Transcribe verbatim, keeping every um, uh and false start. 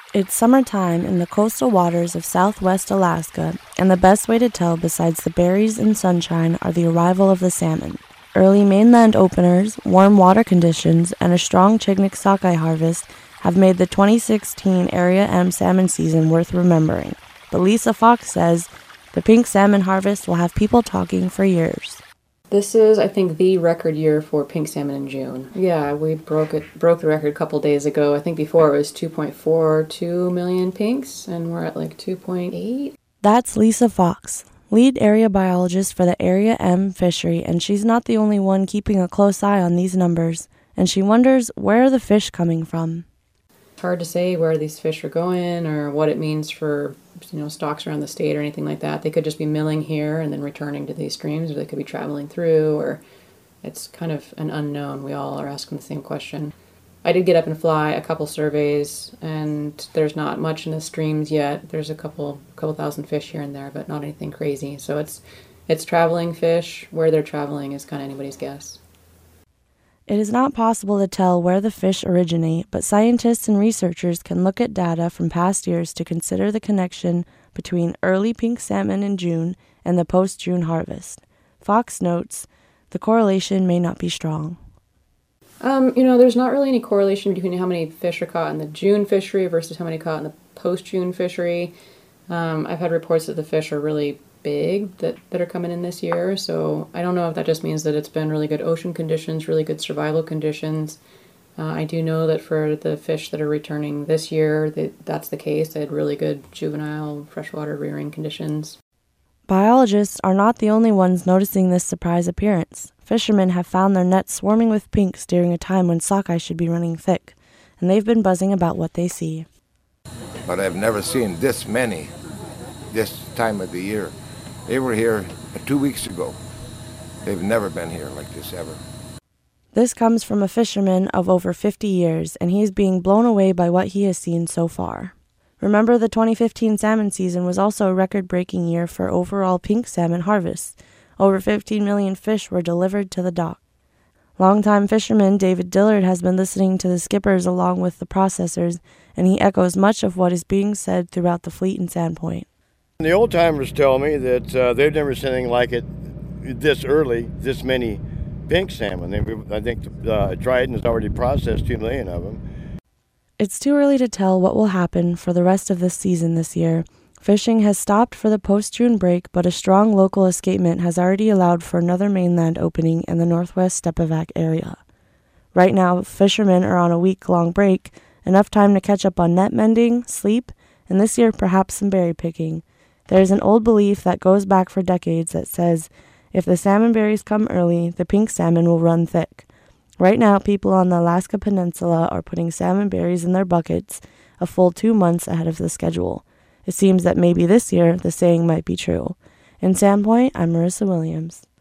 It's summertime in the coastal waters of southwest Alaska, and the best way to tell besides the berries and sunshine are the arrival of the salmon. Early mainland openers, warm water conditions, and a strong Chignik sockeye harvest have made the twenty sixteen Area M salmon season worth remembering. But Lisa Fox says the pink salmon harvest will have people talking for years. This is, I think, the record year for pink salmon in June. Yeah, we broke it, broke the record a couple days ago. I think before it was two point four two million pinks, and we're at like two point eight. That's Lisa Fox, lead area biologist for the Area M fishery, and she's not the only one keeping a close eye on these numbers. And she wonders, where are the fish coming from? It's hard to say where these fish are going or what it means for, you know, stocks around the state or anything like that. They could just be milling here and then returning to these streams, or they could be traveling through, or it's kind of an unknown. We all are asking the same question. I did get up and fly a couple surveys, and there's not much in the streams yet. There's a couple couple thousand fish here and there, but not anything crazy. So it's it's traveling fish. Where they're traveling is kind of anybody's guess. It is not possible to tell where the fish originate, but scientists and researchers can look at data from past years to consider the connection between early pink salmon in June and the post-June harvest. Fox notes, the correlation may not be strong. Um, you know, there's not really any correlation between how many fish are caught in the June fishery versus how many caught in the post-June fishery. Um, I've had reports that the fish are really big that, that are coming in this year, so I don't know if that just means that it's been really good ocean conditions, really good survival conditions. Uh, I do know that for the fish that are returning this year, they, that's the case. They had really good juvenile freshwater rearing conditions. Biologists are not the only ones noticing this surprise appearance. Fishermen have found their nets swarming with pinks during a time when sockeye should be running thick, and they've been buzzing about what they see. But I've never seen this many this time of the year. They were here two weeks ago. They've never been here like this ever. This comes from a fisherman of over fifty years, and he is being blown away by what he has seen so far. Remember, the twenty fifteen salmon season was also a record-breaking year for overall pink salmon harvests. Over fifteen million fish were delivered to the dock. Longtime fisherman David Dillard has been listening to the skippers along with the processors, and he echoes much of what is being said throughout the fleet in Sandpoint. The old timers tell me that uh, they've never seen anything like it this early, this many pink salmon. They, I think uh, Dryden has already processed two million of them. It's too early to tell what will happen for the rest of this season this year. Fishing has stopped for the post-June break, but a strong local escapement has already allowed for another mainland opening in the northwest Stepavac area. Right now, fishermen are on a week-long break, enough time to catch up on net mending, sleep, and this year perhaps some berry picking. There is an old belief that goes back for decades that says, if the salmon berries come early, the pink salmon will run thick. Right now, people on the Alaska Peninsula are putting salmon berries in their buckets a full two months ahead of the schedule. It seems that maybe this year the saying might be true. In Sandpoint, I'm Marissa Williams.